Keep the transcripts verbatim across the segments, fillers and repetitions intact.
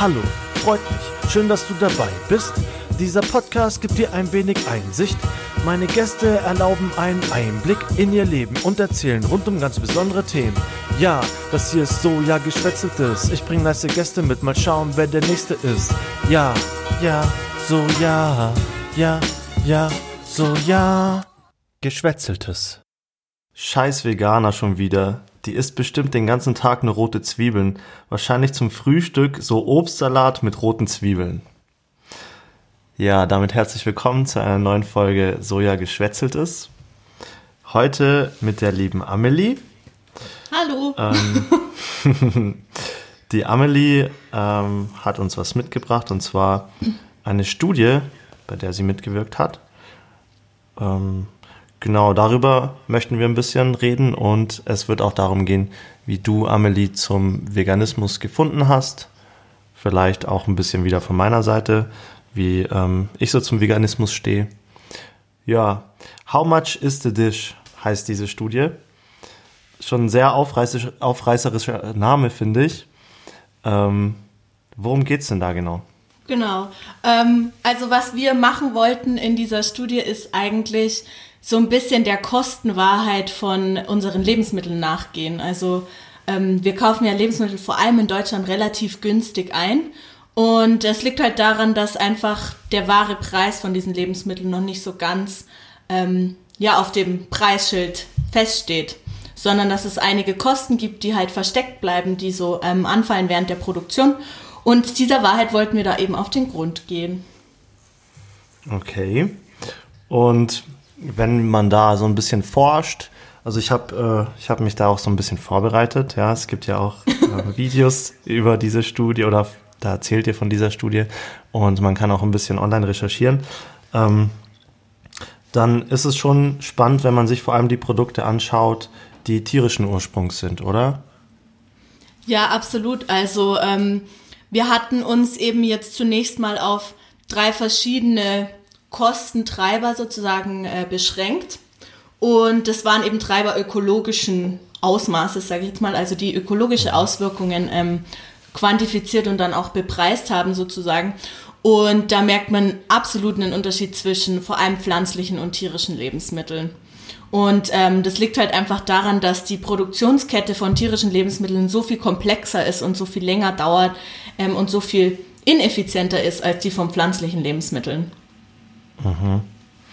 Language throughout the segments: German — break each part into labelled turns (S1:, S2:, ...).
S1: Hallo, freut mich. Schön, dass du dabei bist. Dieser Podcast gibt dir ein wenig Einsicht. Meine Gäste erlauben einen Einblick in ihr Leben und erzählen rund um ganz besondere Themen. Ja, das hier ist Soja Geschwätzeltes. Ich bringe nice Gäste mit, mal schauen, wer der Nächste ist. Ja, ja, so ja, ja, ja, so ja Geschwätzeltes. Scheiß Veganer schon wieder. Die isst bestimmt den ganzen Tag nur rote Zwiebeln. Wahrscheinlich zum Frühstück so Obstsalat mit roten Zwiebeln. Ja, damit herzlich willkommen zu einer neuen Folge Soja Geschwätzeltes. Heute mit der lieben Amelie.
S2: Hallo.
S1: Ähm, die Amelie ähm, hat uns was mitgebracht, und zwar eine Studie, bei der sie mitgewirkt hat. Ähm, genau, darüber möchten wir ein bisschen reden, und es wird auch darum gehen, wie du, Amelie, zum Veganismus gefunden hast. Vielleicht auch ein bisschen wieder von meiner Seite, wie ähm, ich so zum Veganismus stehe. Ja, How much is the dish heißt diese Studie. Schon ein sehr aufreißer, aufreißerischer Name, finde ich. Ähm, worum geht's denn da genau?
S2: Genau. Ähm, also was wir machen wollten in dieser Studie ist eigentlich so ein bisschen der Kostenwahrheit von unseren Lebensmitteln nachgehen. Also ähm, wir kaufen ja Lebensmittel vor allem in Deutschland relativ günstig ein. Und das liegt halt daran, dass einfach der wahre Preis von diesen Lebensmitteln noch nicht so ganz ähm, ja, auf dem Preisschild feststeht, sondern dass es einige Kosten gibt, die halt versteckt bleiben, die so ähm, anfallen während der Produktion. Und dieser Wahrheit wollten wir da eben auf den Grund gehen.
S1: Okay. Und wenn man da so ein bisschen forscht, also ich habe äh, ich hab mich da auch so ein bisschen vorbereitet. Ja, es gibt ja auch äh, Videos über diese Studie, oder da erzählt ihr von dieser Studie, und man kann auch ein bisschen online recherchieren. Ähm, dann ist es schon spannend, wenn man sich vor allem die Produkte anschaut, die tierischen Ursprungs sind, oder?
S2: Ja, absolut. Also ähm, wir hatten uns eben jetzt zunächst mal auf drei verschiedene Kostentreiber sozusagen äh, beschränkt. Und das waren eben Treiber ökologischen Ausmaßes, sage ich jetzt mal, also die ökologische Auswirkungen ähm, quantifiziert und dann auch bepreist haben sozusagen. Und da merkt man absolut einen Unterschied zwischen vor allem pflanzlichen und tierischen Lebensmitteln. Und ähm, das liegt halt einfach daran, dass die Produktionskette von tierischen Lebensmitteln so viel komplexer ist und so viel länger dauert ähm, und so viel ineffizienter ist als die von pflanzlichen Lebensmitteln.
S1: Mhm.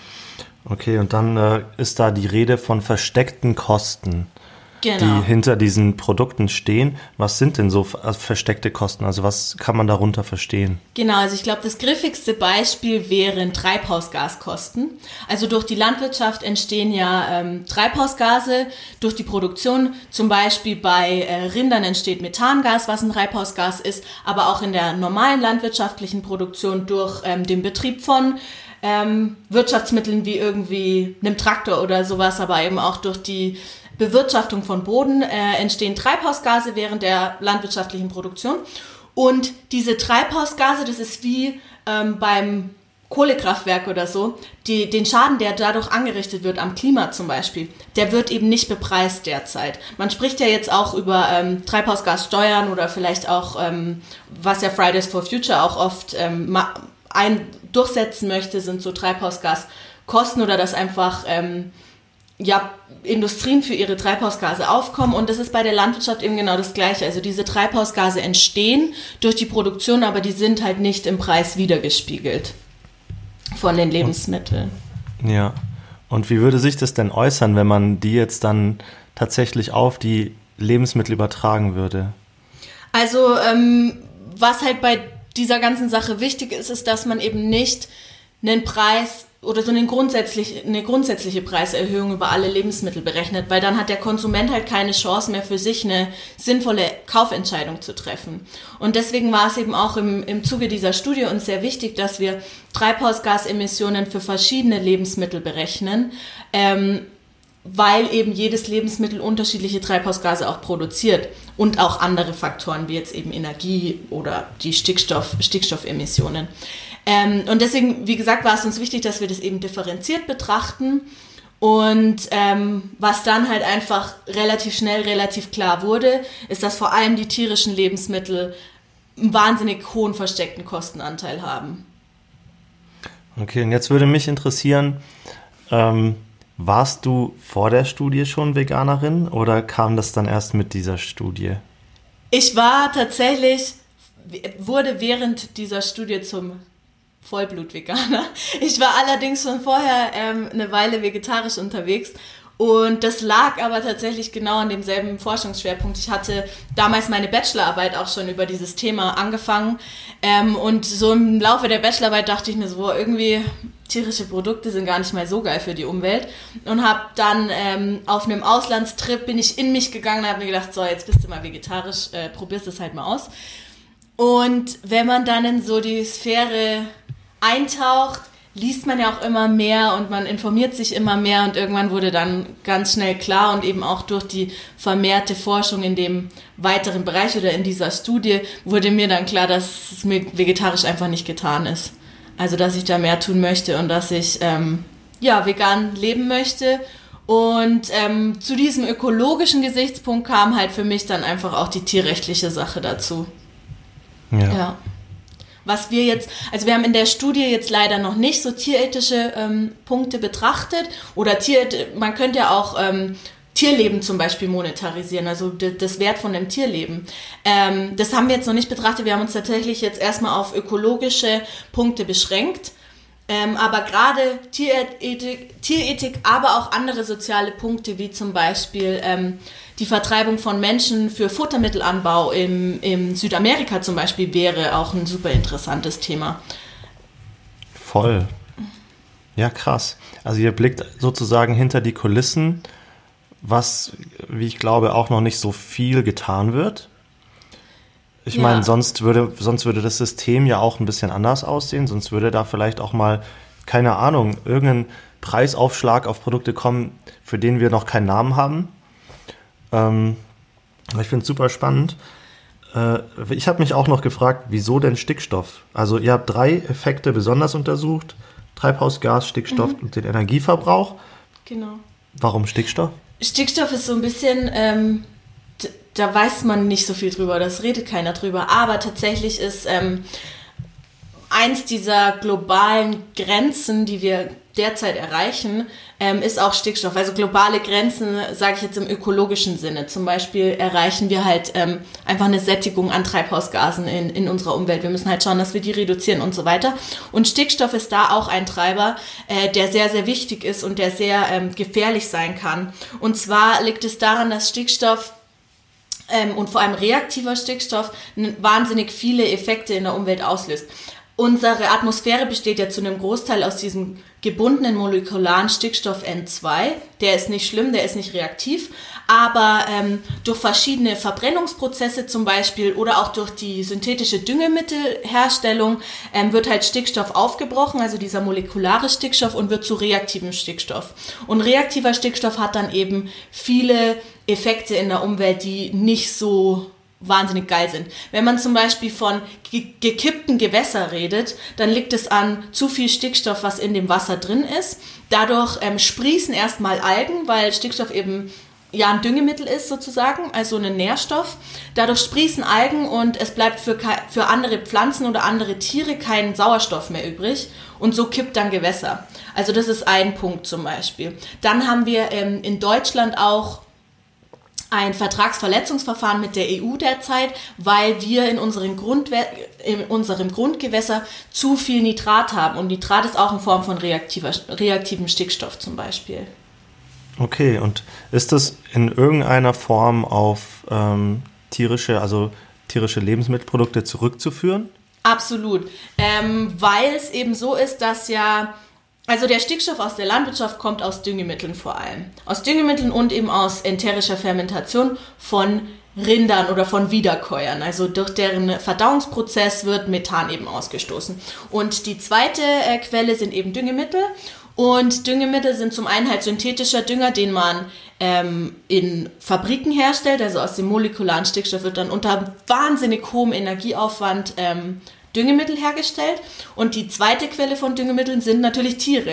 S1: Okay, und dann äh, ist da die Rede von versteckten Kosten, genau, die hinter diesen Produkten stehen. Was sind denn so versteckte Kosten? Also was kann man darunter verstehen?
S2: Genau, also ich glaube, das griffigste Beispiel wären Treibhausgaskosten. Also durch die Landwirtschaft entstehen ja ähm, Treibhausgase durch die Produktion. Zum Beispiel bei äh, Rindern entsteht Methangas, was ein Treibhausgas ist, aber auch in der normalen landwirtschaftlichen Produktion durch ähm, den Betrieb von ähm, Wirtschaftsmitteln wie irgendwie einem Traktor oder sowas, aber eben auch durch die Bewirtschaftung von Boden äh, entstehen Treibhausgase während der landwirtschaftlichen Produktion. Und diese Treibhausgase, das ist wie ähm, beim Kohlekraftwerk oder so, die, den Schaden, der dadurch angerichtet wird, am Klima zum Beispiel, der wird eben nicht bepreist derzeit. Man spricht ja jetzt auch über ähm, Treibhausgassteuern oder vielleicht auch, ähm, was ja Fridays for Future auch oft ähm, ma- ein, durchsetzen möchte, sind so Treibhausgaskosten, oder dass einfach ähm, ja, Industrien für ihre Treibhausgase aufkommen, und das ist bei der Landwirtschaft eben genau das Gleiche. Also diese Treibhausgase entstehen durch die Produktion, aber die sind halt nicht im Preis wiedergespiegelt von den Lebensmitteln.
S1: Ja, und wie würde sich das denn äußern, wenn man die jetzt dann tatsächlich auf die Lebensmittel übertragen würde?
S2: Also ähm, was halt bei dieser ganzen Sache wichtig ist, ist, dass man eben nicht einen Preis oder so eine grundsätzliche, eine grundsätzliche Preiserhöhung über alle Lebensmittel berechnet, weil dann hat der Konsument halt keine Chance mehr für sich eine sinnvolle Kaufentscheidung zu treffen. Und deswegen war es eben auch im, im Zuge dieser Studie uns sehr wichtig, dass wir Treibhausgasemissionen für verschiedene Lebensmittel berechnen, ähm, weil eben jedes Lebensmittel unterschiedliche Treibhausgase auch produziert und auch andere Faktoren wie jetzt eben Energie oder die Stickstoff, Stickstoffemissionen. Ähm, und deswegen, wie gesagt, war es uns wichtig, dass wir das eben differenziert betrachten. Und ähm, was dann halt einfach relativ schnell, relativ klar wurde, ist, dass vor allem die tierischen Lebensmittel einen wahnsinnig hohen versteckten Kostenanteil haben.
S1: Okay, und jetzt würde mich interessieren, ähm, warst du vor der Studie schon Veganerin oder kam das dann erst mit dieser Studie?
S2: Ich war tatsächlich, wurde während dieser Studie zum Vollblut-Veganer. Ich war allerdings schon vorher ähm, eine Weile vegetarisch unterwegs. Und das lag aber tatsächlich genau an demselben Forschungsschwerpunkt. Ich hatte damals meine Bachelorarbeit auch schon über dieses Thema angefangen. Ähm, und so im Laufe der Bachelorarbeit dachte ich mir so, irgendwie tierische Produkte sind gar nicht mal so geil für die Umwelt. Und habe dann ähm, auf einem Auslandstrip bin ich in mich gegangen und habe mir gedacht, so jetzt bist du mal vegetarisch, äh, probierst es halt mal aus. Und wenn man dann in so die Sphäre eintaucht, liest man ja auch immer mehr und man informiert sich immer mehr und irgendwann wurde dann ganz schnell klar und eben auch durch die vermehrte Forschung in dem weiteren Bereich oder in dieser Studie wurde mir dann klar, dass es mir vegetarisch einfach nicht getan ist. Also dass ich da mehr tun möchte und dass ich ähm, ja vegan leben möchte. Und ähm, zu diesem ökologischen Gesichtspunkt kam halt für mich dann einfach auch die tierrechtliche Sache dazu.
S1: Ja.
S2: ja. Was wir jetzt, also wir haben in der Studie jetzt leider noch nicht so tierethische ähm, Punkte betrachtet oder Tier, man könnte ja auch ähm, Tierleben zum Beispiel monetarisieren, also d- das Wert von dem Tierleben. Ähm, das haben wir jetzt noch nicht betrachtet, wir haben uns tatsächlich jetzt erstmal auf ökologische Punkte beschränkt. Ähm, aber gerade Tierethik, Tierethik, aber auch andere soziale Punkte, wie zum Beispiel ähm, die Vertreibung von Menschen für Futtermittelanbau im, im Südamerika zum Beispiel, wäre auch ein super interessantes Thema.
S1: Voll. Ja, krass. Also ihr blickt sozusagen hinter die Kulissen, was, wie ich glaube, auch noch nicht so viel getan wird. Ich
S2: Ja.
S1: meine, sonst würde, sonst würde das System ja auch ein bisschen anders aussehen. Sonst würde da vielleicht auch mal, keine Ahnung, irgendein Preisaufschlag auf Produkte kommen, für den wir noch keinen Namen haben. Ähm, ich finde es super spannend. Äh, ich habe mich auch noch gefragt, wieso denn Stickstoff? Also ihr habt drei Effekte besonders untersucht. Treibhausgas, Stickstoff
S2: Mhm.
S1: und den Energieverbrauch.
S2: Genau.
S1: Warum Stickstoff?
S2: Stickstoff ist so ein bisschen, ähm, d- da weiß man nicht so viel drüber, das redet keiner drüber, aber tatsächlich ist ähm, eins dieser globalen Grenzen, die wir derzeit erreichen, ähm, ist auch Stickstoff. Also globale Grenzen, sage ich jetzt im ökologischen Sinne. Zum Beispiel erreichen wir halt ähm, einfach eine Sättigung an Treibhausgasen in, in unserer Umwelt. Wir müssen halt schauen, dass wir die reduzieren und so weiter. Und Stickstoff ist da auch ein Treiber, äh, der sehr, sehr wichtig ist und der sehr ähm, gefährlich sein kann. Und zwar liegt es daran, dass Stickstoff ähm, und vor allem reaktiver Stickstoff n- wahnsinnig viele Effekte in der Umwelt auslöst. Unsere Atmosphäre besteht ja zu einem Großteil aus diesem gebundenen molekularen Stickstoff N zwei. Der ist nicht schlimm, der ist nicht reaktiv, aber ähm, durch verschiedene Verbrennungsprozesse zum Beispiel oder auch durch die synthetische Düngemittelherstellung ähm, wird halt Stickstoff aufgebrochen, also dieser molekulare Stickstoff, und wird zu reaktivem Stickstoff. Und reaktiver Stickstoff hat dann eben viele Effekte in der Umwelt, die nicht so wahnsinnig geil sind. Wenn man zum Beispiel von ge- gekippten Gewässer redet, dann liegt es an zu viel Stickstoff, was in dem Wasser drin ist. Dadurch ähm, sprießen erstmal Algen, weil Stickstoff eben ja ein Düngemittel ist sozusagen, also ein Nährstoff. Dadurch sprießen Algen und es bleibt für, ke- für andere Pflanzen oder andere Tiere kein Sauerstoff mehr übrig und so kippt dann Gewässer. Also das ist ein Punkt zum Beispiel. Dann haben wir ähm, in Deutschland auch ein Vertragsverletzungsverfahren mit der E U derzeit, weil wir in, unseren Grundwe- in unserem Grundgewässer zu viel Nitrat haben. Und Nitrat ist auch in Form von reaktiver, reaktivem Stickstoff zum Beispiel.
S1: Okay, und ist das in irgendeiner Form auf ähm, tierische, also tierische Lebensmittelprodukte zurückzuführen?
S2: Absolut, ähm, weil es eben so ist, dass ja, also der Stickstoff aus der Landwirtschaft kommt aus Düngemitteln vor allem. Aus Düngemitteln und eben aus enterischer Fermentation von Rindern oder von Wiederkäuern. Also durch deren Verdauungsprozess wird Methan eben ausgestoßen. Und die zweite äh, Quelle sind eben Düngemittel. Und Düngemittel sind zum einen halt synthetischer Dünger, den man ähm, in Fabriken herstellt. Also aus dem molekularen Stickstoff wird dann unter wahnsinnig hohem Energieaufwand ähm, Düngemittel hergestellt. Und die zweite Quelle von Düngemitteln sind natürlich Tiere.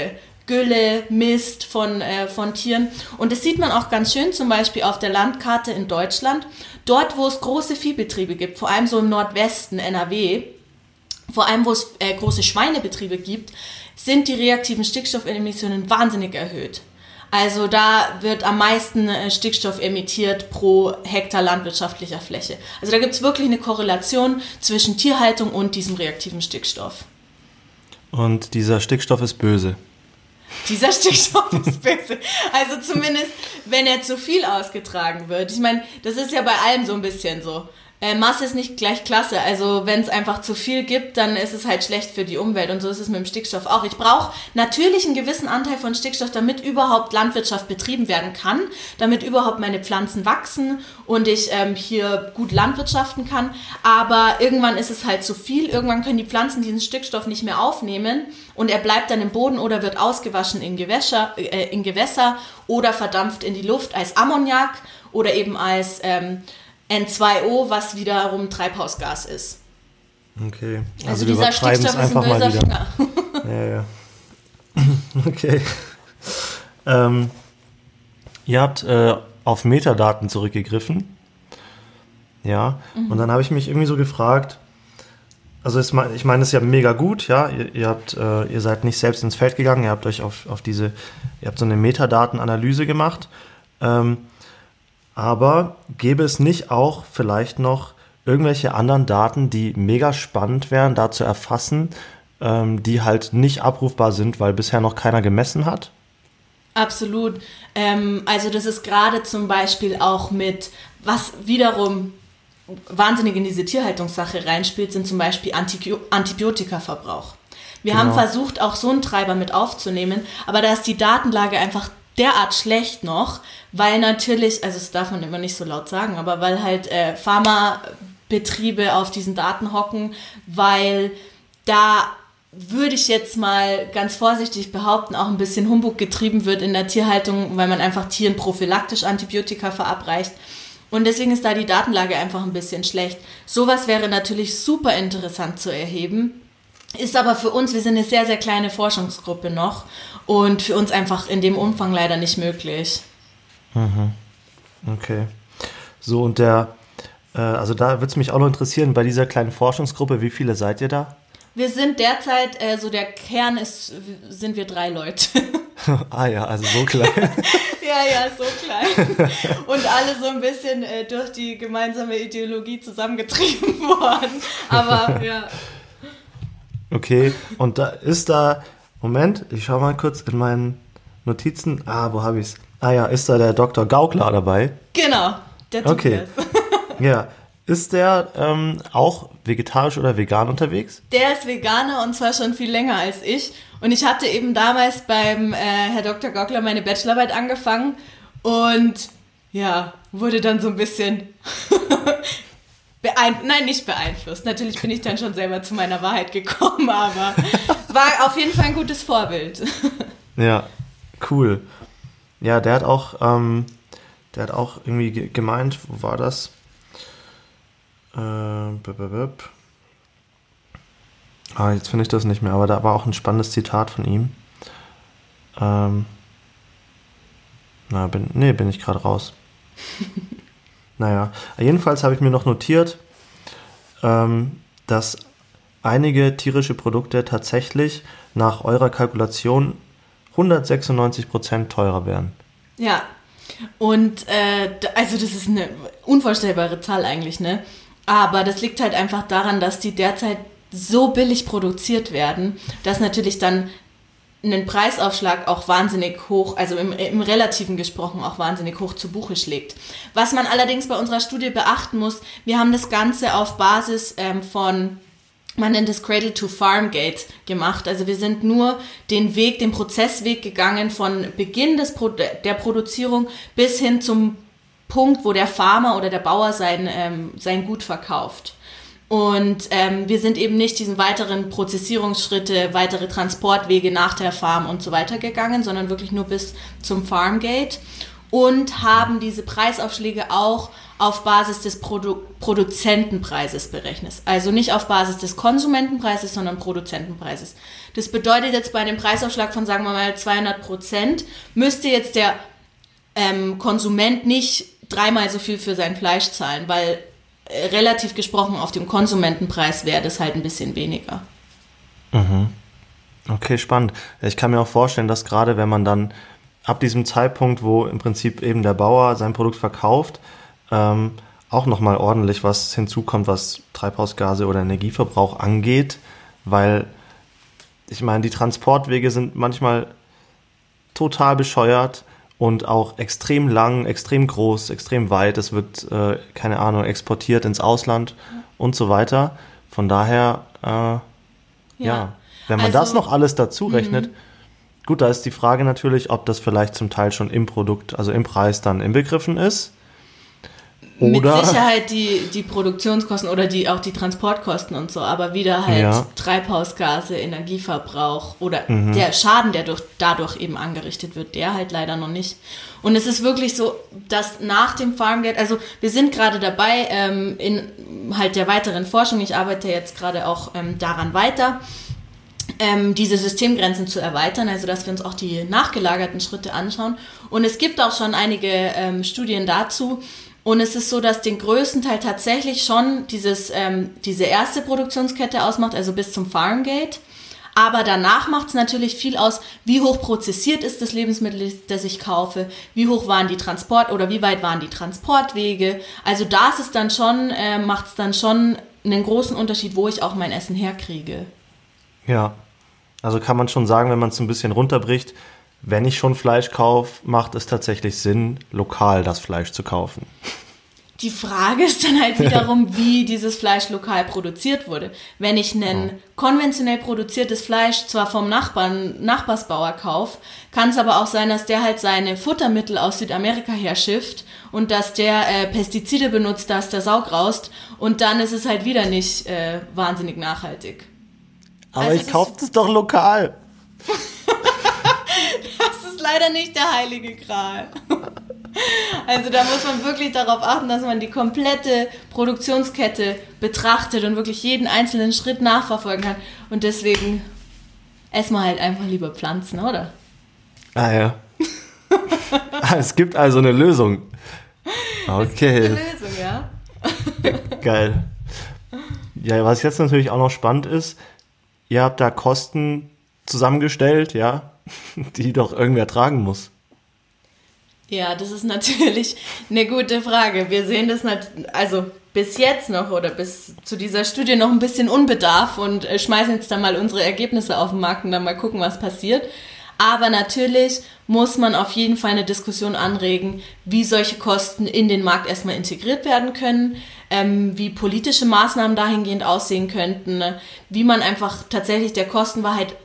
S2: Gülle, Mist von, äh, von Tieren. Und das sieht man auch ganz schön zum Beispiel auf der Landkarte in Deutschland. Dort, wo es große Viehbetriebe gibt, vor allem so im Nordwesten N R W, vor allem wo es äh, große Schweinebetriebe gibt, sind die reaktiven Stickstoffemissionen wahnsinnig erhöht. Also da wird am meisten äh, Stickstoff emittiert pro Hektar landwirtschaftlicher Fläche. Also da gibt es wirklich eine Korrelation zwischen Tierhaltung und diesem reaktiven Stickstoff.
S1: Und dieser Stickstoff ist böse.
S2: Dieser Stickstoff ist böse. Also zumindest, wenn er zu viel ausgetragen wird. Ich meine, das ist ja bei allem so ein bisschen so. Äh, Masse ist nicht gleich Klasse. Also wenn es einfach zu viel gibt, dann ist es halt schlecht für die Umwelt. Und so ist es mit dem Stickstoff auch. Ich brauche natürlich einen gewissen Anteil von Stickstoff, damit überhaupt Landwirtschaft betrieben werden kann, damit überhaupt meine Pflanzen wachsen und ich ähm, hier gut landwirtschaften kann. Aber irgendwann ist es halt zu viel. Irgendwann können die Pflanzen diesen Stickstoff nicht mehr aufnehmen und er bleibt dann im Boden oder wird ausgewaschen in Gewässer, äh, in Gewässer oder verdampft in die Luft als Ammoniak oder eben als ähm, N zwei O, was wiederum Treibhausgas ist.
S1: Okay, also,
S2: also
S1: wir
S2: dieser
S1: übertreiben es einfach mal wieder.
S2: Finger.
S1: Ja, ja. Okay. Ähm, ihr habt äh, auf Metadaten zurückgegriffen. Ja, mhm. Und dann habe ich mich irgendwie so gefragt, also ist, ich meine, es ist ja mega gut, ja, ihr, ihr habt, äh, ihr seid nicht selbst ins Feld gegangen, ihr habt euch auf, auf diese, ihr habt so eine Metadatenanalyse gemacht, ähm, aber gäbe es nicht auch vielleicht noch irgendwelche anderen Daten, die mega spannend wären, da zu erfassen, ähm, die halt nicht abrufbar sind, weil bisher noch keiner gemessen hat?
S2: Absolut. Ähm, also das ist gerade zum Beispiel auch mit, was wiederum wahnsinnig in diese Tierhaltungssache reinspielt, sind zum Beispiel Antibio- Antibiotikaverbrauch. Wir genau. haben versucht, auch so einen Treiber mit aufzunehmen, aber da ist die Datenlage einfach derart schlecht noch, weil natürlich, also das darf man immer nicht so laut sagen, aber weil halt äh, Pharmabetriebe auf diesen Daten hocken, weil da würde ich jetzt mal ganz vorsichtig behaupten, auch ein bisschen Humbug getrieben wird in der Tierhaltung, weil man einfach Tieren prophylaktisch Antibiotika verabreicht. Und deswegen ist da die Datenlage einfach ein bisschen schlecht. Sowas wäre natürlich super interessant zu erheben. Ist aber für uns, wir sind eine sehr, sehr kleine Forschungsgruppe noch und für uns einfach in dem Umfang leider nicht möglich.
S1: Mhm. Okay. So, und der, äh, also da würde es mich auch noch interessieren, bei dieser kleinen Forschungsgruppe, wie viele seid ihr da?
S2: Wir sind derzeit, äh, so der Kern ist, sind wir drei Leute.
S1: Ah ja, also so klein.
S2: Ja, ja, so klein. Und alle so ein bisschen äh, durch die gemeinsame Ideologie zusammengetrieben worden. Aber ja.
S1: Okay, und da ist da, Moment, ich schau mal kurz in meinen Notizen. Ah, wo habe ich's? Ah ja, ist da der Doktor Gaukler dabei?
S2: Genau, der tut
S1: okay. das. Ja, ist der ähm, auch vegetarisch oder vegan unterwegs?
S2: Der ist Veganer und zwar schon viel länger als ich. Und ich hatte eben damals beim äh, Herr Doktor Gaukler meine Bachelorarbeit angefangen und ja, wurde dann so ein bisschen beeinflusst. Nein, nicht beeinflusst. Natürlich bin ich dann schon selber zu meiner Wahrheit gekommen, aber war auf jeden Fall ein gutes Vorbild.
S1: Ja, cool. Ja, der hat auch, ähm, der hat auch irgendwie ge- gemeint, wo war das? Äh, b- b- b- ah, jetzt finde ich das nicht mehr, aber da war auch ein spannendes Zitat von ihm. Ähm, na, bin, nee, bin ich gerade raus. Naja, jedenfalls habe ich mir noch notiert, ähm, dass einige tierische Produkte tatsächlich nach eurer Kalkulation hundertsechsundneunzig Prozent teurer wären.
S2: Ja, und äh, also das ist eine unvorstellbare Zahl eigentlich, ne? Aber das liegt halt einfach daran, dass die derzeit so billig produziert werden, dass natürlich dann einen Preisaufschlag auch wahnsinnig hoch, also im, im Relativen gesprochen auch wahnsinnig hoch zu Buche schlägt. Was man allerdings bei unserer Studie beachten muss, wir haben das Ganze auf Basis ähm, von, man nennt es Cradle-to-Farm-Gate gemacht. Also wir sind nur den Weg, den Prozessweg gegangen von Beginn des Pro- der Produzierung bis hin zum Punkt, wo der Farmer oder der Bauer sein, ähm, sein Gut verkauft. Und ähm, wir sind eben nicht diesen weiteren Prozessierungsschritte, weitere Transportwege nach der Farm und so weiter gegangen, sondern wirklich nur bis zum Farmgate. und haben diese Preisaufschläge auch auf Basis des Produ- Produzentenpreises berechnet. Also nicht auf Basis des Konsumentenpreises, sondern Produzentenpreises. Das bedeutet jetzt bei einem Preisaufschlag von, sagen wir mal, zweihundert Prozent, müsste jetzt der ähm, Konsument nicht dreimal so viel für sein Fleisch zahlen, weil äh, relativ gesprochen auf dem Konsumentenpreis wäre das halt ein bisschen weniger.
S1: Mhm. Okay, spannend. Ich kann mir auch vorstellen, dass gerade wenn man dann ab diesem Zeitpunkt, wo im Prinzip eben der Bauer sein Produkt verkauft, ähm, auch nochmal ordentlich was hinzukommt, was Treibhausgase oder Energieverbrauch angeht, weil ich meine, die Transportwege sind manchmal total bescheuert und auch extrem lang, extrem groß, extrem weit. Es wird, äh, keine Ahnung, exportiert ins Ausland und so weiter. Von daher, äh, ja. ja, wenn man also, das noch alles dazu rechnet, m- gut, da ist die Frage natürlich, ob das vielleicht zum Teil schon im Produkt, also im Preis dann inbegriffen ist. Oder
S2: mit Sicherheit die, die Produktionskosten oder die, auch die Transportkosten und so, aber wieder halt ja. Treibhausgase, Energieverbrauch oder mhm. der Schaden, der durch, dadurch eben angerichtet wird, der halt leider noch nicht. Und es ist wirklich so, dass nach dem Farmgate, also wir sind gerade dabei ähm, in halt der weiteren Forschung, ich arbeite jetzt gerade auch ähm, daran weiter, ähm, diese Systemgrenzen zu erweitern, also dass wir uns auch die nachgelagerten Schritte anschauen. Und es gibt auch schon einige ähm, Studien dazu. Und es ist so, dass den größten Teil tatsächlich schon dieses, ähm, diese erste Produktionskette ausmacht, also bis zum Farmgate. Aber danach macht es natürlich viel aus, wie hoch prozessiert ist das Lebensmittel, das ich kaufe, wie hoch waren die Transport- oder wie weit waren die Transportwege. Also da ist es dann schon, äh, macht es dann schon einen großen Unterschied, wo ich auch mein Essen herkriege.
S1: Ja, also kann man schon sagen, wenn man es ein bisschen runterbricht, wenn ich schon Fleisch kaufe, macht es tatsächlich Sinn, lokal das Fleisch zu kaufen.
S2: Die Frage ist dann halt wiederum, wie dieses Fleisch lokal produziert wurde. Wenn ich ein oh. konventionell produziertes Fleisch zwar vom Nachbarn, Nachbarsbauer kaufe, kann es aber auch sein, dass der halt seine Futtermittel aus Südamerika her schifft und dass der äh, Pestizide benutzt, dass der Sau graust und dann ist es halt wieder nicht äh, wahnsinnig nachhaltig.
S1: Aber also ich kaufe es doch lokal.
S2: Das ist leider nicht der heilige Gral. Also da muss man wirklich darauf achten, dass man die komplette Produktionskette betrachtet und wirklich jeden einzelnen Schritt nachverfolgen kann. Und deswegen essen wir halt einfach lieber Pflanzen, oder?
S1: Ah ja. Es gibt also eine Lösung. Okay.
S2: Es gibt eine Lösung, ja.
S1: Geil. Ja, was jetzt natürlich auch noch spannend ist, ihr habt da Kosten zusammengestellt, ja, die doch irgendwer tragen muss.
S2: Ja, das ist natürlich eine gute Frage. Wir sehen das nat- also bis jetzt noch oder bis zu dieser Studie noch ein bisschen Unbedarf und äh, schmeißen jetzt dann mal unsere Ergebnisse auf den Markt und dann mal gucken, was passiert. Aber natürlich muss man auf jeden Fall eine Diskussion anregen, wie solche Kosten in den Markt erstmal integriert werden können, ähm, wie politische Maßnahmen dahingehend aussehen könnten, wie man einfach tatsächlich der Kostenwahrheit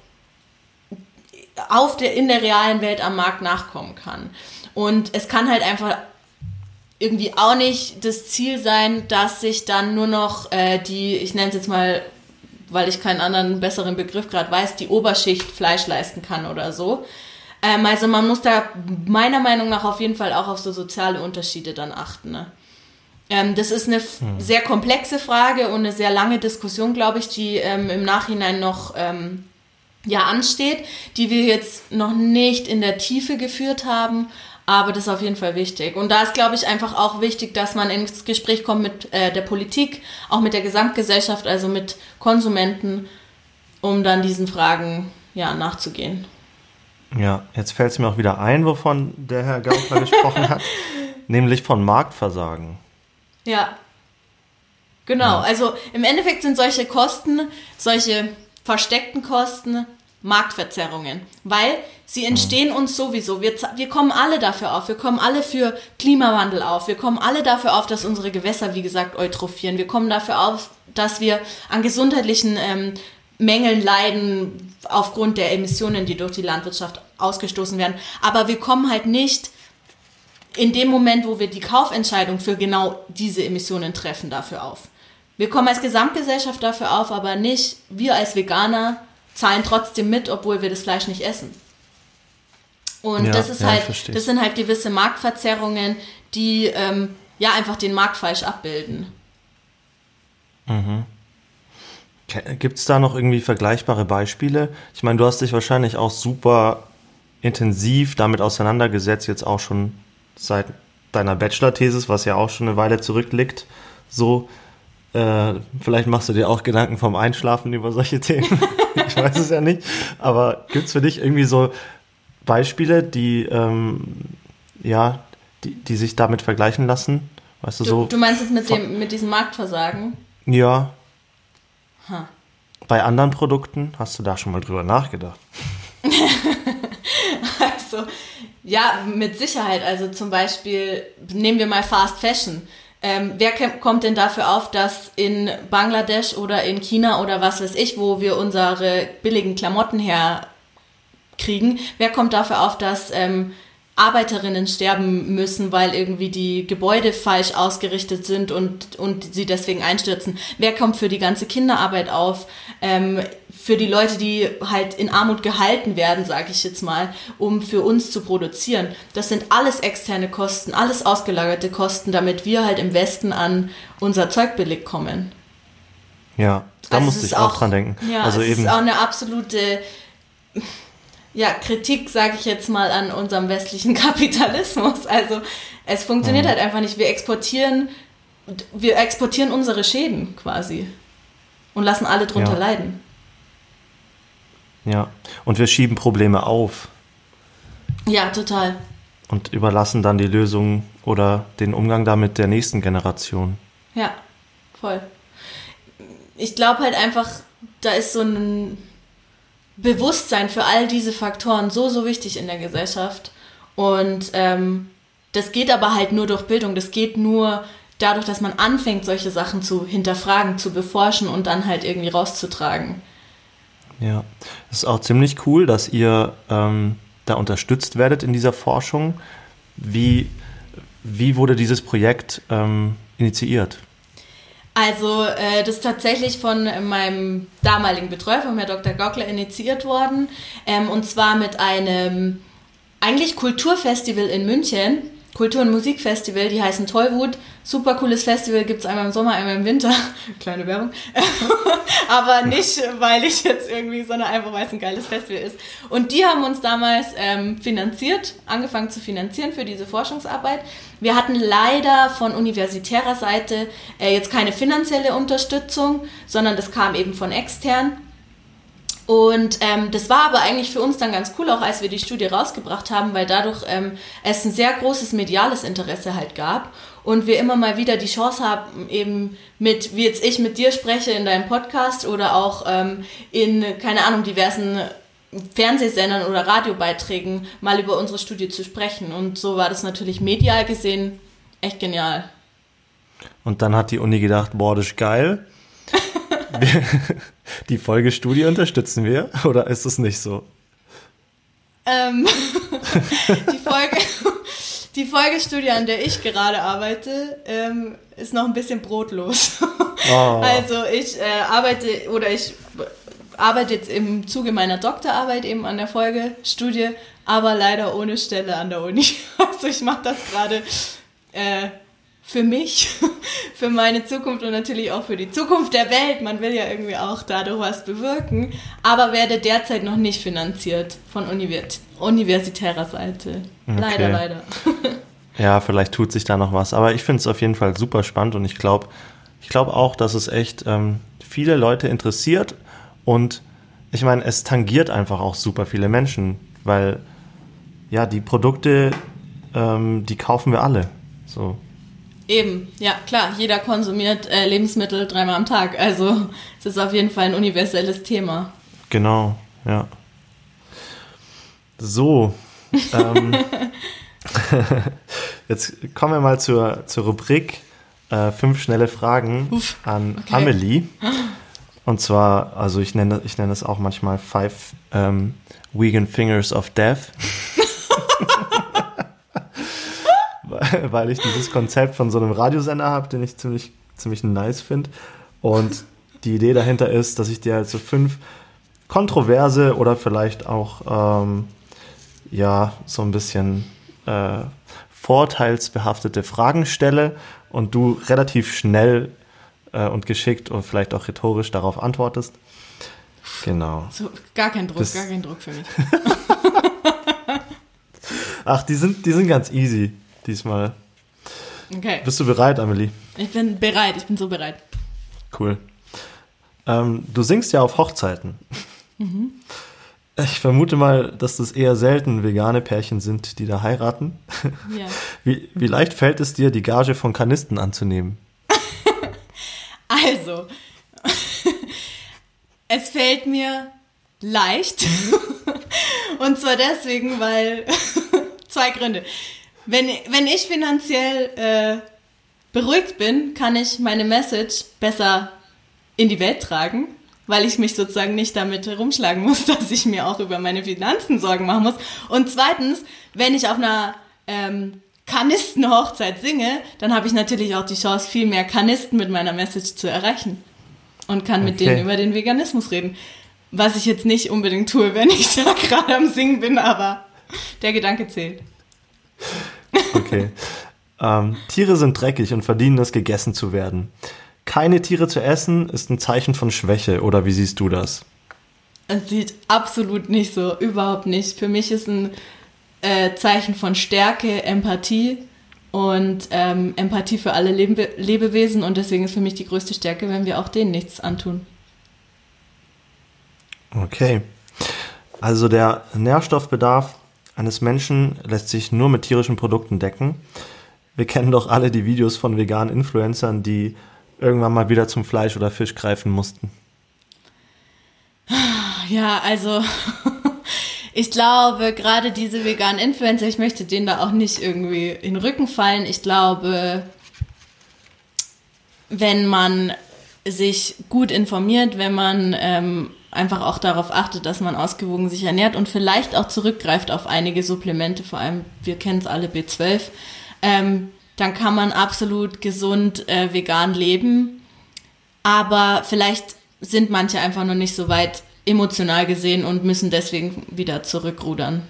S2: auf der, in der realen Welt am Markt nachkommen kann. Und es kann halt einfach irgendwie auch nicht das Ziel sein, dass sich dann nur noch äh, die, ich nenne es jetzt mal, weil ich keinen anderen besseren Begriff gerade weiß, die Oberschicht Fleisch leisten kann oder so. Ähm, also man muss da meiner Meinung nach auf jeden Fall auch auf so soziale Unterschiede dann achten. Ne? Ähm, das ist eine f- hm. sehr komplexe Frage und eine sehr lange Diskussion, glaube ich, die ähm, im Nachhinein noch ähm, ja, ansteht, die wir jetzt noch nicht in der Tiefe geführt haben. Aber das ist auf jeden Fall wichtig. Und da ist, glaube ich, einfach auch wichtig, dass man ins Gespräch kommt mit äh, der Politik, auch mit der Gesamtgesellschaft, also mit Konsumenten, um dann diesen Fragen ja, nachzugehen.
S1: Ja, jetzt fällt es mir auch wieder ein, wovon der Herr Gaukler gesprochen hat, nämlich von Marktversagen.
S2: Ja, genau. Ja. Also im Endeffekt sind solche Kosten, solche versteckten Kosten, Marktverzerrungen, weil sie entstehen uns sowieso. Wir, wir kommen alle dafür auf. Wir kommen alle für Klimawandel auf. Wir kommen alle dafür auf, dass unsere Gewässer, wie gesagt, eutrophieren. Wir kommen dafür auf, dass wir an gesundheitlichen ähm, Mängeln leiden aufgrund der Emissionen, die durch die Landwirtschaft ausgestoßen werden. Aber wir kommen halt nicht in dem Moment, wo wir die Kaufentscheidung für genau diese Emissionen treffen, dafür auf. Wir kommen als Gesamtgesellschaft dafür auf, aber nicht wir als Veganer zahlen trotzdem mit, obwohl wir das Fleisch nicht essen. Und
S1: ja,
S2: das ist
S1: ja,
S2: halt, das sind halt gewisse Marktverzerrungen, die ähm, ja einfach den Markt falsch abbilden.
S1: Mhm. Gibt es da noch irgendwie vergleichbare Beispiele? Ich meine, du hast dich wahrscheinlich auch super intensiv damit auseinandergesetzt, jetzt auch schon seit deiner Bachelor-Thesis, was ja auch schon eine Weile zurückliegt. So, äh, vielleicht machst du dir auch Gedanken vom Einschlafen über solche Themen. Ich weiß es ja nicht. Aber gibt es für dich irgendwie so Beispiele, die, ähm, ja, die, die sich damit vergleichen lassen? Weißt du,
S2: Du,
S1: so
S2: du meinst jetzt mit dem, mit diesem Marktversagen?
S1: Ja.
S2: Huh.
S1: Bei anderen Produkten, hast du da schon mal drüber nachgedacht?
S2: Also, ja, mit Sicherheit. Also zum Beispiel, nehmen wir mal Fast Fashion. Ähm, wer kommt denn dafür auf, dass in Bangladesch oder in China oder was weiß ich, wo wir unsere billigen Klamotten herkriegen, wer kommt dafür auf, dass ähm, Arbeiterinnen sterben müssen, weil irgendwie die Gebäude falsch ausgerichtet sind und, und sie deswegen einstürzen? Wer kommt für die ganze Kinderarbeit auf? Ähm, für die Leute, die halt in Armut gehalten werden, sage ich jetzt mal, um für uns zu produzieren. Das sind alles externe Kosten, alles ausgelagerte Kosten, damit wir halt im Westen an unser Zeug billig kommen.
S1: Ja, da
S2: also
S1: musste ich auch, auch dran denken.
S2: Ja,
S1: also
S2: es
S1: eben.
S2: ist auch eine absolute ja, Kritik, sage ich jetzt mal, an unserem westlichen Kapitalismus. Also es funktioniert mhm. halt einfach nicht. Wir exportieren, wir exportieren unsere Schäden quasi und lassen alle drunter
S1: ja.
S2: leiden.
S1: Ja, und wir schieben Probleme auf.
S2: Ja, total.
S1: Und überlassen dann die Lösung oder den Umgang damit der nächsten Generation.
S2: Ja, voll. Ich glaube halt einfach, da ist so ein Bewusstsein für all diese Faktoren so, so wichtig in der Gesellschaft. Und ähm, das geht aber halt nur durch Bildung. Das geht nur dadurch, dass man anfängt, solche Sachen zu hinterfragen, zu beforschen und dann halt irgendwie rauszutragen.
S1: Ja, es ist auch ziemlich cool, dass ihr ähm, da unterstützt werdet in dieser Forschung. Wie, wie wurde dieses Projekt ähm, initiiert?
S2: Also äh, das ist tatsächlich von meinem damaligen Betreuer, von Herrn Doktor Gockler, initiiert worden. Ähm, und zwar mit einem eigentlich Kulturfestival in München, Kultur- und Musikfestival, die heißen Tollwut. Super cooles Festival, gibt es einmal im Sommer, einmal im Winter. Kleine Werbung. Aber nicht, weil ich jetzt irgendwie, sondern einfach, weil es ein geiles Festival ist. Und die haben uns damals ähm, finanziert, angefangen zu finanzieren für diese Forschungsarbeit. Wir hatten leider von universitärer Seite äh, jetzt keine finanzielle Unterstützung, sondern das kam eben von extern. Und ähm, das war aber eigentlich für uns dann ganz cool, auch als wir die Studie rausgebracht haben, weil dadurch ähm, es ein sehr großes mediales Interesse halt gab und wir immer mal wieder die Chance haben, eben mit, wie jetzt ich mit dir spreche in deinem Podcast oder auch ähm, in, keine Ahnung, diversen Fernsehsendern oder Radiobeiträgen mal über unsere Studie zu sprechen. Und so war das natürlich medial gesehen echt genial.
S1: Und dann hat die Uni gedacht, boah, das ist geil. Wir, die Folgestudie unterstützen wir, oder ist es nicht so?
S2: Ähm, die, Folge, die Folgestudie, an der ich gerade arbeite, ähm, ist noch ein bisschen brotlos. Oh. Also ich äh, arbeite oder ich arbeite jetzt im Zuge meiner Doktorarbeit eben an der Folgestudie, aber leider ohne Stelle an der Uni. Also ich mache das gerade äh, für mich, für meine Zukunft und natürlich auch für die Zukunft der Welt. Man will ja irgendwie auch dadurch was bewirken, aber werde derzeit noch nicht finanziert von univers- universitärer Seite. Okay. Leider, leider.
S1: Ja, vielleicht tut sich da noch was. Aber ich finde es auf jeden Fall super spannend und ich glaube ich glaube auch, dass es echt ähm, viele Leute interessiert und ich meine, es tangiert einfach auch super viele Menschen, weil ja, die Produkte, ähm, die kaufen wir alle. So.
S2: Eben, ja klar, jeder konsumiert äh, Lebensmittel dreimal am Tag, also es ist auf jeden Fall ein universelles Thema.
S1: Genau, ja. So, ähm, jetzt kommen wir mal zur, zur Rubrik äh, fünf schnelle Fragen Uff, an okay. Amelie. Und zwar, also ich nenne ich nenne es auch manchmal Five ähm, Vegan Fingers of Death. Weil ich dieses Konzept von so einem Radiosender habe, den ich ziemlich, ziemlich nice finde. Und die Idee dahinter ist, dass ich dir halt so fünf kontroverse oder vielleicht auch ähm, ja, so ein bisschen äh, vorteilsbehaftete Fragen stelle und du relativ schnell äh, und geschickt und vielleicht auch rhetorisch darauf antwortest. Genau.
S2: So, gar kein Druck, das, gar kein Druck für mich.
S1: Ach, die sind, die sind ganz easy diesmal.
S2: Okay.
S1: Bist du bereit, Amelie?
S2: Ich bin bereit, ich bin so bereit.
S1: Cool. Ähm, du singst ja auf Hochzeiten. Mhm. Ich vermute mal, dass das eher selten vegane Pärchen sind, die da heiraten.
S2: Ja.
S1: Wie, wie leicht fällt es dir, die Gage von Kanisten anzunehmen?
S2: Also, es fällt mir leicht. Und zwar deswegen, weil zwei Gründe. Wenn, wenn ich finanziell äh, beruhigt bin, kann ich meine Message besser in die Welt tragen, weil ich mich sozusagen nicht damit herumschlagen muss, dass ich mir auch über meine Finanzen Sorgen machen muss. Und zweitens, wenn ich auf einer ähm, Kanistenhochzeit singe, dann habe ich natürlich auch die Chance, viel mehr Kanisten mit meiner Message zu erreichen und kann mit
S1: okay.
S2: denen über den Veganismus reden. Was ich jetzt nicht unbedingt tue, wenn ich da gerade am Singen bin, aber der Gedanke zählt.
S1: Okay. ähm, Tiere sind dreckig und verdienen es, gegessen zu werden. Keine Tiere zu essen ist ein Zeichen von Schwäche, oder wie siehst du das?
S2: Es sieht absolut nicht so, überhaupt nicht. Für mich ist ein äh, Zeichen von Stärke, Empathie und ähm, Empathie für alle Lebe- Lebewesen und deswegen ist für mich die größte Stärke, wenn wir auch denen nichts antun.
S1: Okay. Also der Nährstoffbedarf eines Menschen lässt sich nur mit tierischen Produkten decken. Wir kennen doch alle die Videos von veganen Influencern, die irgendwann mal wieder zum Fleisch oder Fisch greifen mussten.
S2: Ja, also ich glaube, gerade diese veganen Influencer, ich möchte denen da auch nicht irgendwie in den Rücken fallen. Ich glaube, wenn man sich gut informiert, wenn man ähm, einfach auch darauf achtet, dass man ausgewogen sich ernährt und vielleicht auch zurückgreift auf einige Supplemente, vor allem, wir kennen es alle, B zwölf, ähm, dann kann man absolut gesund äh, vegan leben. Aber vielleicht sind manche einfach noch nicht so weit emotional gesehen und müssen deswegen wieder zurückrudern.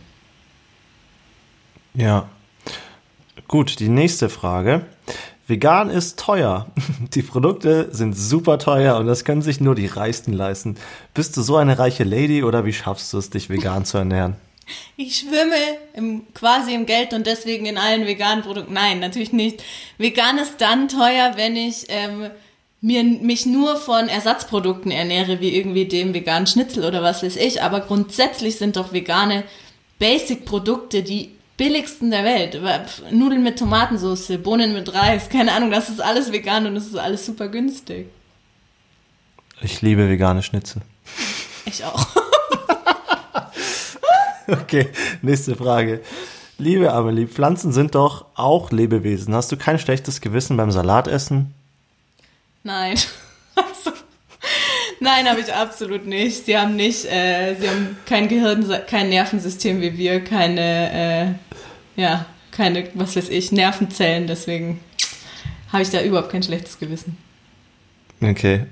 S1: Ja. Gut, die nächste Frage. Vegan ist teuer. Die Produkte sind super teuer und das können sich nur die Reichsten leisten. Bist du so eine reiche Lady oder wie schaffst du es, dich vegan zu ernähren?
S2: Ich schwimme im, quasi im Geld und deswegen in allen veganen Produkten. Nein, natürlich nicht. Vegan ist dann teuer, wenn ich ähm, mir, mich nur von Ersatzprodukten ernähre, wie irgendwie dem veganen Schnitzel oder was weiß ich. Aber grundsätzlich sind doch vegane Basic-Produkte die billigsten der Welt. Nudeln mit Tomatensauce, Bohnen mit Reis, keine Ahnung, das ist alles vegan und das ist alles super günstig.
S1: Ich liebe vegane Schnitzel.
S2: Ich auch.
S1: Okay, nächste Frage. Liebe Amelie, Pflanzen sind doch auch Lebewesen. Hast du kein schlechtes Gewissen beim Salatessen?
S2: Nein. Also, nein, habe ich absolut nicht. Sie haben nicht, äh, sie haben kein Gehirn, kein Nervensystem wie wir, keine, äh, ja, keine, was weiß ich, Nervenzellen. Deswegen habe ich da überhaupt kein schlechtes Gewissen.
S1: Okay.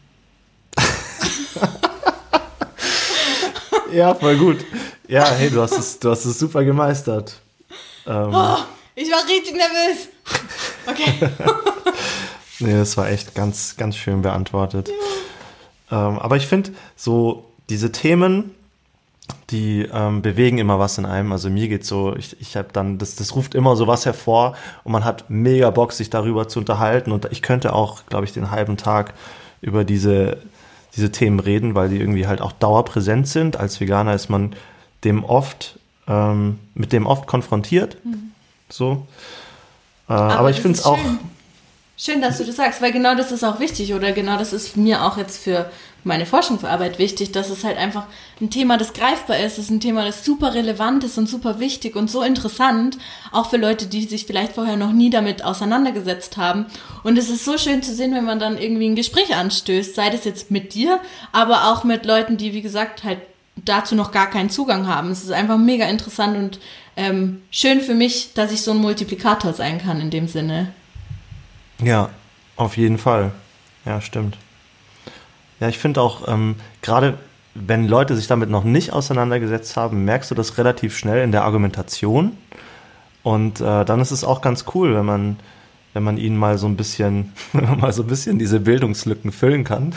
S1: Ja, voll gut. Ja, hey, du hast es, du hast es super gemeistert. Ähm,
S2: oh, ich war richtig nervös. Okay.
S1: Nee, das war echt ganz, ganz schön beantwortet. Ja. Ähm, aber ich finde, so diese Themen, die ähm, bewegen immer was in einem. Also mir geht's so, ich, ich habe dann, das, das ruft immer so was hervor und man hat mega Bock, sich darüber zu unterhalten. Und ich könnte auch, glaube ich, den halben Tag über diese, diese Themen reden, weil die irgendwie halt auch dauerpräsent sind. Als Veganer ist man dem oft, ähm, mit dem oft konfrontiert. Mhm. So. Äh, aber, aber ich finde es auch.
S2: Schön, dass du das sagst, weil genau das ist auch wichtig oder genau das ist mir auch jetzt für meine Forschungsarbeit wichtig, dass es halt einfach ein Thema, das greifbar ist, es ist ein Thema, das super relevant ist und super wichtig und so interessant, auch für Leute, die sich vielleicht vorher noch nie damit auseinandergesetzt haben. Und es ist so schön zu sehen, wenn man dann irgendwie ein Gespräch anstößt, sei das jetzt mit dir, aber auch mit Leuten, die, wie gesagt, halt dazu noch gar keinen Zugang haben. Es ist einfach mega interessant und ähm, schön für mich, dass ich so ein Multiplikator sein kann in dem Sinne.
S1: Ja, auf jeden Fall. Ja, stimmt. Ja, ich finde auch, ähm, gerade wenn Leute sich damit noch nicht auseinandergesetzt haben, merkst du das relativ schnell in der Argumentation. Und äh, dann ist es auch ganz cool, wenn man, wenn man ihnen mal so ein bisschen, wenn man mal so ein bisschen diese Bildungslücken füllen kann.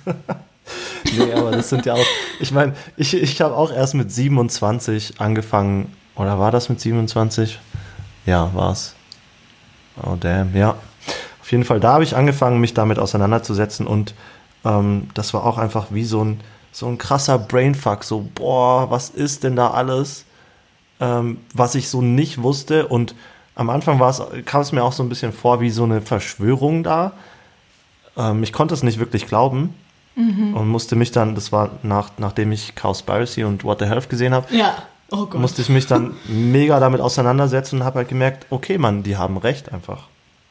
S1: Nee, aber das sind ja auch, ich meine, ich, ich habe auch erst mit siebenundzwanzig angefangen, oder war das mit siebenundzwanzig? Ja, war's. Oh damn, ja. Auf jeden Fall, da habe ich angefangen, mich damit auseinanderzusetzen und ähm, das war auch einfach wie so ein, so ein krasser Brainfuck, so boah, was ist denn da alles, ähm, was ich so nicht wusste und am Anfang war es, kam es mir auch so ein bisschen vor wie so eine Verschwörung da. Ähm, ich konnte es nicht wirklich glauben. Mhm. Und musste mich dann, das war nach, nachdem ich Cowspiracy und What the Health gesehen habe,
S2: ja. Oh Gott.
S1: musste ich mich dann mega damit auseinandersetzen und habe halt gemerkt, okay, Mann, die haben recht einfach.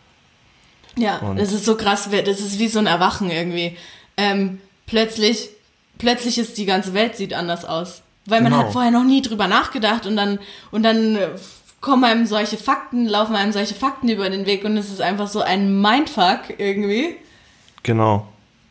S2: Ja, und das ist so krass, das ist wie so ein Erwachen irgendwie. Ähm, plötzlich, plötzlich ist die ganze Welt sieht anders aus. Weil man
S1: Genau.
S2: hat vorher noch nie drüber nachgedacht und dann, und dann kommen einem solche Fakten, laufen einem solche Fakten über den Weg und es ist einfach so ein Mindfuck irgendwie.
S1: Genau.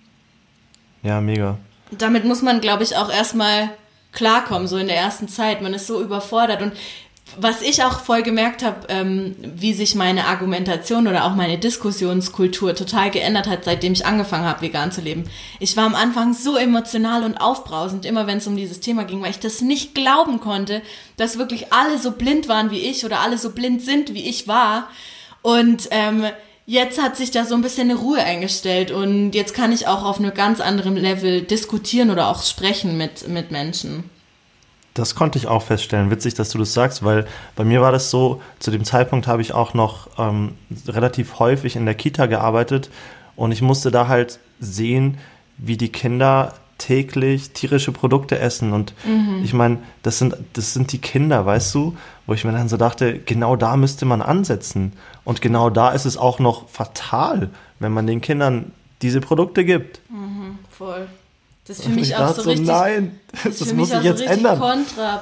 S1: Ja, mega.
S2: Damit muss man, glaube ich, auch erstmal klarkommen, so in der ersten Zeit. Man ist so überfordert. Und was ich auch voll gemerkt habe, ähm, wie sich meine Argumentation oder auch meine Diskussionskultur total geändert hat, seitdem ich angefangen habe, vegan zu leben. Ich war am Anfang so emotional und aufbrausend, immer wenn es um dieses Thema ging, weil ich das nicht glauben konnte, dass wirklich alle so blind waren wie ich oder alle so blind sind, wie ich war. Und ähm, jetzt hat sich da so ein bisschen eine Ruhe eingestellt und jetzt kann ich auch auf einem ganz anderen Level diskutieren oder auch sprechen mit, mit Menschen.
S1: Das konnte ich auch feststellen. Witzig, dass du das sagst, weil bei mir war das so, zu dem Zeitpunkt habe ich auch noch ähm, relativ häufig in der Kita gearbeitet und ich musste da halt sehen, wie die Kinder täglich tierische Produkte essen und mhm. ich meine, das sind, das sind die Kinder, weißt du, wo ich mir dann so dachte, genau da müsste man ansetzen und genau da ist es auch noch fatal, wenn man den Kindern diese Produkte gibt.
S2: Mhm, voll. Das ist für mich auch so
S1: so,
S2: richtig,
S1: nein, das, das muss ich jetzt
S2: so
S1: ändern.
S2: Kontra,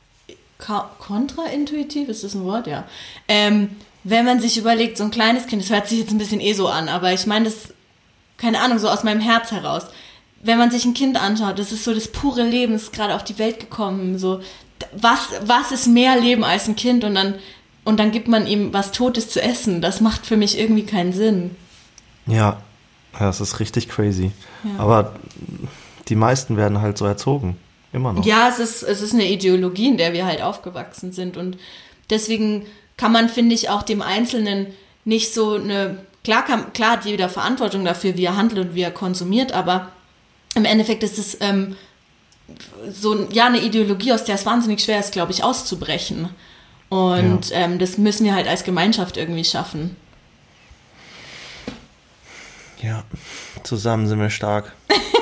S2: kontraintuitiv, ist das ein Wort? Ja. Ähm, wenn man sich überlegt, so ein kleines Kind, das hört sich jetzt ein bisschen eh so an, aber ich meine das, keine Ahnung, so aus meinem Herz heraus. Wenn man sich ein Kind anschaut, das ist so das pure Leben, ist gerade auf die Welt gekommen, so, was, was ist mehr Leben als ein Kind und dann, und dann gibt man ihm was Totes zu essen, das macht für mich irgendwie keinen Sinn.
S1: Ja, das ist richtig crazy.
S2: Ja.
S1: Aber die meisten werden halt so erzogen, immer noch.
S2: Ja, es ist, es ist eine Ideologie, in der wir halt aufgewachsen sind und deswegen kann man, finde ich, auch dem Einzelnen nicht so eine, klar, kann, klar hat jeder Verantwortung dafür, wie er handelt und wie er konsumiert, aber im Endeffekt ist es ähm, so ja eine Ideologie, aus der es wahnsinnig schwer ist, glaube ich, auszubrechen. Und ja. ähm, das müssen wir halt als Gemeinschaft irgendwie schaffen.
S1: Ja, zusammen sind wir stark.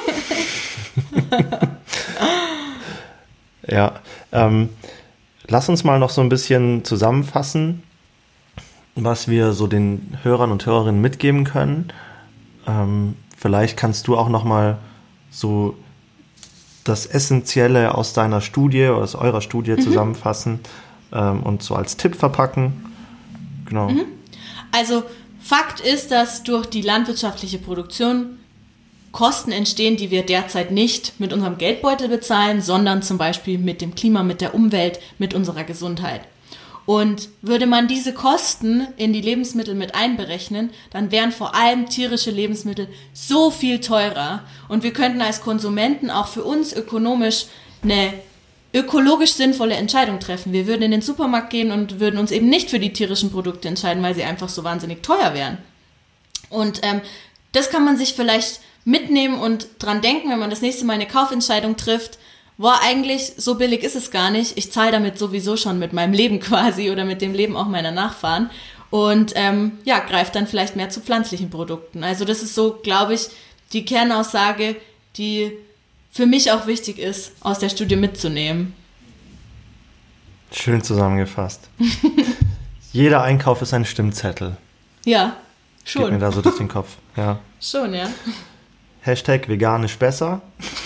S1: Ja, ähm, lass uns mal noch so ein bisschen zusammenfassen, was wir so den Hörern und Hörerinnen mitgeben können. Ähm, vielleicht kannst du auch noch mal so das Essentielle aus deiner Studie oder aus eurer Studie mhm. zusammenfassen ähm, und so als Tipp verpacken. Genau.
S2: Mhm. Also Fakt ist, dass durch die landwirtschaftliche Produktion Kosten entstehen, die wir derzeit nicht mit unserem Geldbeutel bezahlen, sondern zum Beispiel mit dem Klima, mit der Umwelt, mit unserer Gesundheit. Und würde man diese Kosten in die Lebensmittel mit einberechnen, dann wären vor allem tierische Lebensmittel so viel teurer. Und wir könnten als Konsumenten auch für uns ökonomisch eine ökologisch sinnvolle Entscheidung treffen. Wir würden in den Supermarkt gehen und würden uns eben nicht für die tierischen Produkte entscheiden, weil sie einfach so wahnsinnig teuer wären. Und ähm, das kann man sich vielleicht mitnehmen und dran denken, wenn man das nächste Mal eine Kaufentscheidung trifft. Boah, eigentlich so billig ist es gar nicht. Ich zahle damit sowieso schon mit meinem Leben quasi oder mit dem Leben auch meiner Nachfahren und ähm, ja, greift dann vielleicht mehr zu pflanzlichen Produkten. Also das ist so, glaube ich, die Kernaussage, die für mich auch wichtig ist, aus der Studie mitzunehmen.
S1: Schön zusammengefasst. Jeder Einkauf ist ein Stimmzettel.
S2: Ja, schon.
S1: Geht mir da so durch den Kopf. Ja.
S2: Schon, ja.
S1: Hashtag veganisch besser.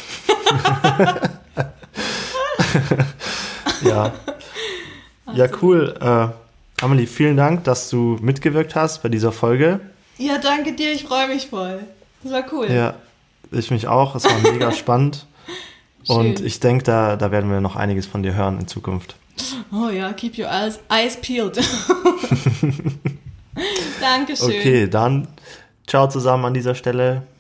S1: Ja. Also. Ja, cool. Äh, Amelie, vielen Dank, dass du mitgewirkt hast bei dieser Folge.
S2: Ja, danke dir, ich freue mich voll. Das war cool.
S1: Ja, ich mich auch. Es war mega spannend. Und ich denke, da, da werden wir noch einiges von dir hören in Zukunft.
S2: Oh ja, keep your eyes, eyes peeled. Dankeschön.
S1: Okay, dann ciao zusammen an dieser Stelle.